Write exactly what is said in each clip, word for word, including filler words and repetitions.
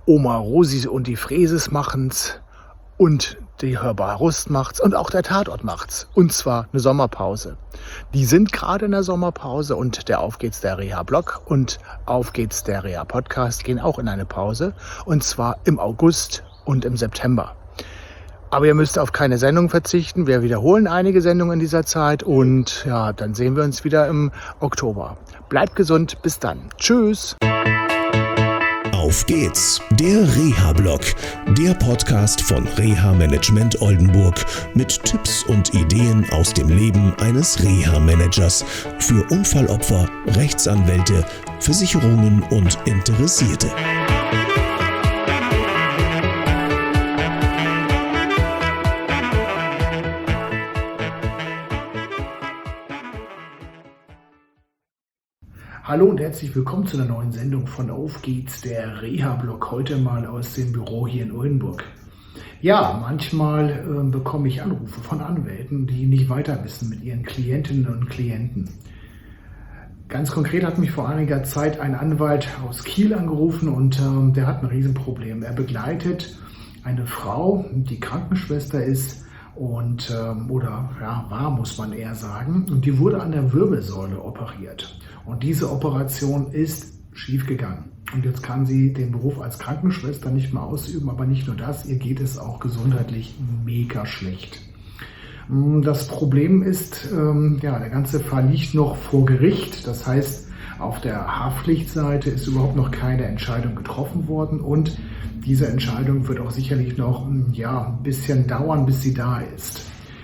Oma Rosi und die Fräses machen's und die Hörbar Rust macht's und auch der Tatort macht's. Und zwar eine Sommerpause. Die sind gerade in der Sommerpause und der Auf geht's der Reha-Blog und Auf geht's der Reha-Podcast gehen auch in eine Pause. Und zwar im August und im September. Aber ihr müsst auf keine Sendung verzichten. Wir wiederholen einige Sendungen in dieser Zeit und ja, dann sehen wir uns wieder im Oktober. Bleibt gesund, bis dann. Tschüss. Auf geht's, der Reha-Blog, der Podcast von Reha Management Oldenburg mit Tipps und Ideen aus dem Leben eines Reha-Managers für Unfallopfer, Rechtsanwälte, Versicherungen und Interessierte. Hallo und herzlich willkommen zu einer neuen Sendung von Auf geht's, der Reha-Blog, heute mal aus dem Büro hier in Oldenburg. Ja, manchmal äh, bekomme ich Anrufe von Anwälten, die nicht weiter wissen mit ihren Klientinnen und Klienten. Ganz konkret hat mich vor einiger Zeit ein Anwalt aus Kiel angerufen und äh, der hat ein Riesenproblem. Er begleitet eine Frau, die Krankenschwester ist, und ähm, oder ja, war, muss man eher sagen, und die wurde an der Wirbelsäule operiert. Und diese Operation ist schiefgegangen. Und jetzt kann sie den Beruf als Krankenschwester nicht mehr ausüben, aber nicht nur das, ihr geht es auch gesundheitlich mega schlecht. Das Problem ist, ähm, ja, der ganze Fall liegt noch vor Gericht. Das heißt, auf der Haftpflichtseite ist überhaupt noch keine Entscheidung getroffen worden und diese Entscheidung wird auch sicherlich noch ja, ein bisschen dauern, bis sie da ist.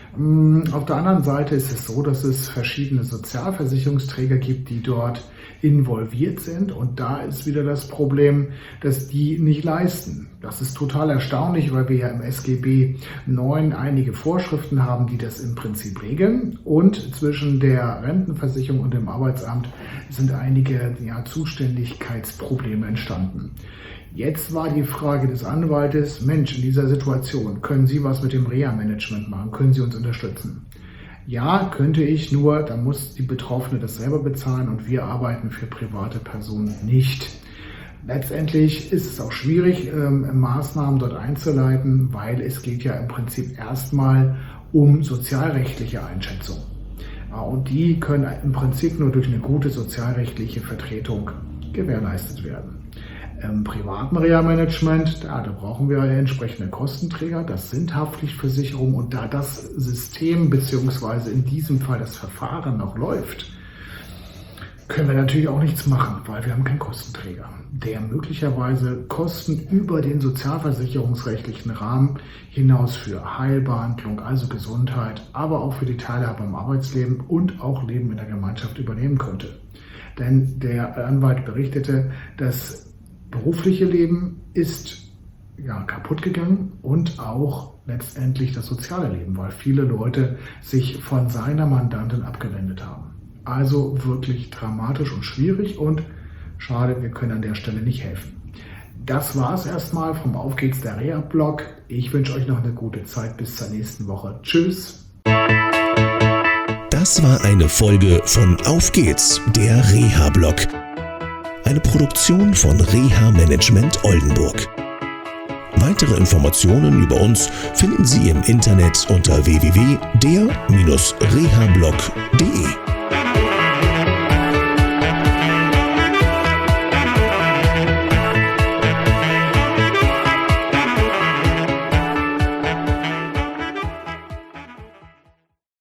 Auf der anderen Seite ist es so, dass es verschiedene Sozialversicherungsträger gibt, die dort involviert sind. Und da ist wieder das Problem, dass die nicht leisten. Das ist total erstaunlich, weil wir ja im S G B neun einige Vorschriften haben, die das im Prinzip regeln. Und zwischen der Rentenversicherung und dem Arbeitsamt sind einige ja, Zuständigkeitsprobleme entstanden. Jetzt war die Frage des Anwaltes, Mensch, in dieser Situation, können Sie was mit dem Reha-Management machen? Können Sie uns unterstützen? Ja, könnte ich, nur da muss die Betroffene das selber bezahlen und wir arbeiten für private Personen nicht. Letztendlich ist es auch schwierig, ähm, Maßnahmen dort einzuleiten, weil es geht ja im Prinzip erstmal um sozialrechtliche Einschätzung. Und die können im Prinzip nur durch eine gute sozialrechtliche Vertretung gewährleistet werden. Im privaten Reha-Management, da, da brauchen wir entsprechende Kostenträger, das sind Haftpflichtversicherungen und da das System bzw. in diesem Fall das Verfahren noch läuft, können wir natürlich auch nichts machen, weil wir haben keinen Kostenträger, der möglicherweise Kosten über den sozialversicherungsrechtlichen Rahmen hinaus für Heilbehandlung, also Gesundheit, aber auch für die Teilhabe am Arbeitsleben und auch Leben in der Gemeinschaft übernehmen könnte. Denn der Anwalt berichtete, dass berufliche Leben ist ja, kaputt gegangen und auch letztendlich das soziale Leben, weil viele Leute sich von seiner Mandantin abgewendet haben. Also wirklich dramatisch und schwierig und schade, wir können an der Stelle nicht helfen. Das war es erstmal vom Auf geht's der Reha-Blog. Ich wünsche euch noch eine gute Zeit bis zur nächsten Woche. Tschüss. Das war eine Folge von Auf geht's, der Reha-Blog. Eine Produktion von Reha Management Oldenburg. Weitere Informationen über uns finden Sie im Internet unter w w w punkt der Bindestrich reha blog punkt de.